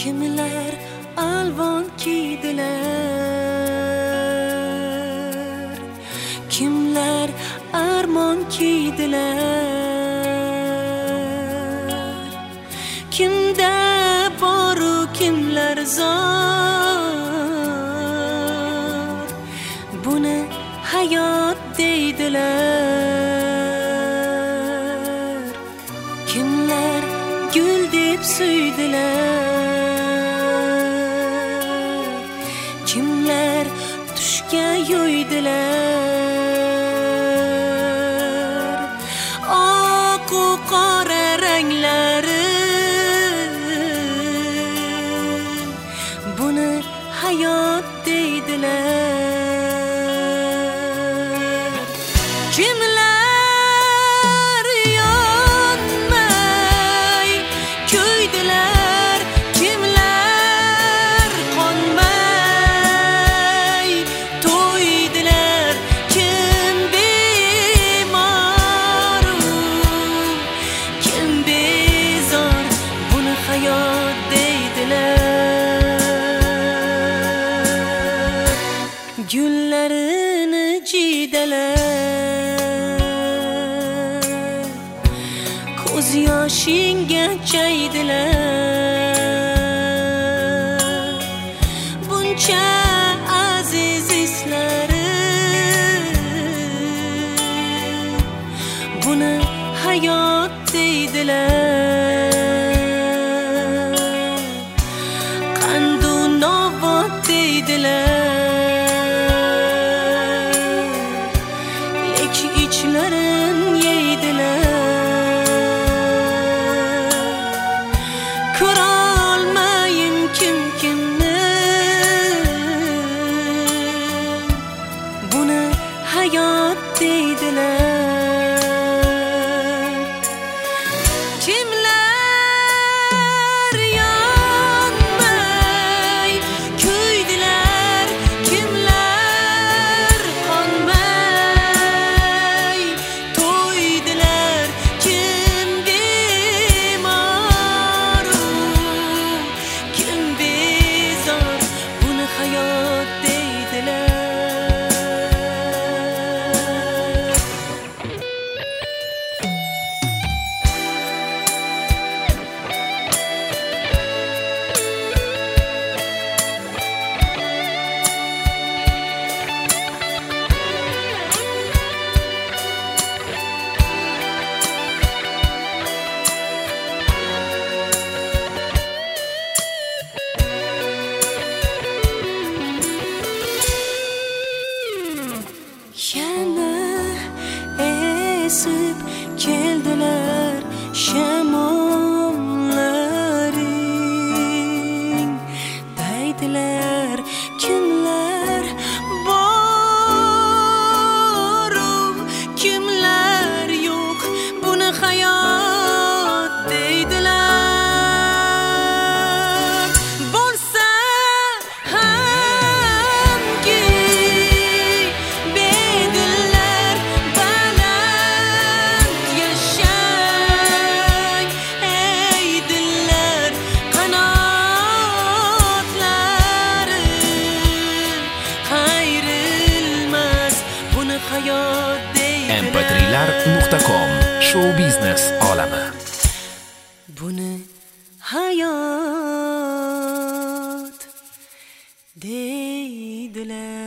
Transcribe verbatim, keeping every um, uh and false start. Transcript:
Kimlar alvon kiydilar, kimlar armon kiydilar. Kimda boru kimlar zor, buni hayot deydilar. Kimlar gul deb suydilar, kimlar tushga yo'ydilar. Oq u qora ranglari, buni hayot deydilar. Kimlar yonmay kuydilar, kimlar qonmay to'ydilar. Kim bemor, kim bezor, buni hayot deydilar. Gullarini jiydalar, ko'z yoshingga chaydilar. Buncha aziz eslari, buni hayot deydilar. Qandu novot deydilar, lek ichlarin yeydilar. Ko'rolmayin kim kimni, buni hayot deydilar. Kimlar yonmay kuydilar, kimlar qonmay to'ydilar. Kim bemor, kim bezor, buni hayot deydilar. Yana esib keldilar shamollaring, deydilar kimlar bor, kimlar yo'q, buni hayot deydilar. Bo'lsa hamki bedillar baland yashay, ey dillar qanotlari qayrilmas, buni hayot deydilar. em pe trilar nuqta com Show biznes olami. Buni hayot deydilar.